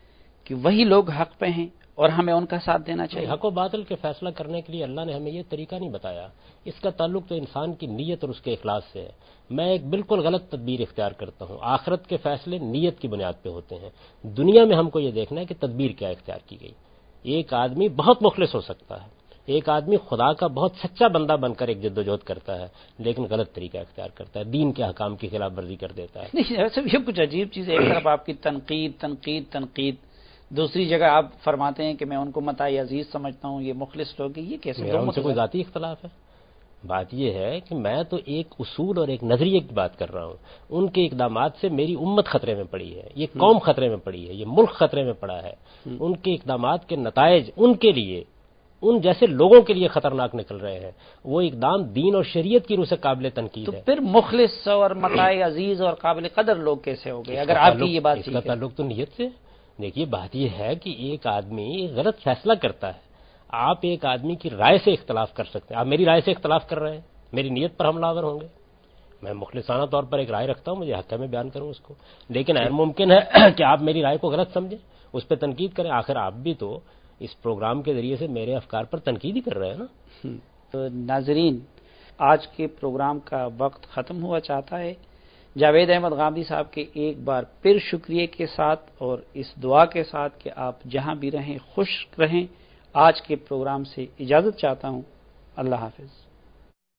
کہ وہی لوگ حق پہ ہیں اور ہمیں ان کا ساتھ دینا چاہیے؟ حق و باطل کے فیصلہ کرنے کے لیے اللہ نے ہمیں یہ طریقہ نہیں بتایا، اس کا تعلق تو انسان کی نیت اور اس کے اخلاص سے ہے۔ میں ایک بالکل غلط تدبیر اختیار کرتا ہوں۔ آخرت کے فیصلے نیت کی بنیاد پہ ہوتے ہیں، دنیا میں ہم کو یہ دیکھنا ہے کہ تدبیر کیا اختیار کی گئی۔ ایک آدمی بہت مخلص ہو سکتا ہے، ایک آدمی خدا کا بہت سچا بندہ بن کر ایک جدوجہد کرتا ہے، لیکن غلط طریقہ اختیار کرتا ہے، دین کے احکام کی خلاف ورزی کر دیتا ہے۔ نہیں ویسے یہ کچھ عجیب چیز ہے، ایک طرف آپ کی تنقید تنقید تنقید، دوسری جگہ آپ فرماتے ہیں کہ میں ان کو متاع عزیز سمجھتا ہوں، یہ مخلص لوگ ہیں، یہ کیسے؟ میرا ان سے کوئی ذاتی اختلاف ہے؟ بات یہ ہے کہ میں تو ایک اصول اور ایک نظریے کی بات کر رہا ہوں۔ ان کے اقدامات سے میری امت خطرے میں پڑی ہے، یہ قوم خطرے میں پڑی ہے، یہ ملک خطرے میں پڑا ہے۔ ان کے اقدامات کے نتائج ان کے لیے، ان جیسے لوگوں کے لیے خطرناک نکل رہے ہیں۔ وہ اقدام دین اور شریعت کی روح سے قابل تنقید ہے۔ تو پھر مخلص اور متاع عزیز اور قابل قدر لوگ کیسے ہو گئے اگر آپ کی یہ بات؟ اس کا تعلق تو نیت سے۔ دیکھیے بات یہ ہے کہ ایک آدمی غلط فیصلہ کرتا ہے، آپ ایک آدمی کی رائے سے اختلاف کر سکتے ہیں، آپ میری رائے سے اختلاف کر رہے ہیں، میری نیت پر حملہ آور ہوں گے۔ میں مخلصانہ طور پر ایک رائے رکھتا ہوں، مجھے حق ہے میں بیان کروں اس کو، لیکن غیر ممکن ہے کہ آپ میری رائے کو غلط سمجھیں، اس پہ تنقید کریں۔ آخر آپ بھی تو اس پروگرام کے ذریعے سے میرے افکار پر تنقید ہی کر رہے ہیں نا۔ تو ناظرین، آج کے پروگرام کا وقت ختم ہوا چاہتا ہے۔ جاوید احمد غامدی صاحب کے ایک بار پھر شکریہ کے ساتھ اور اس دعا کے ساتھ کہ آپ جہاں بھی رہیں خوش رہیں، آج کے پروگرام سے اجازت چاہتا ہوں۔ اللہ حافظ۔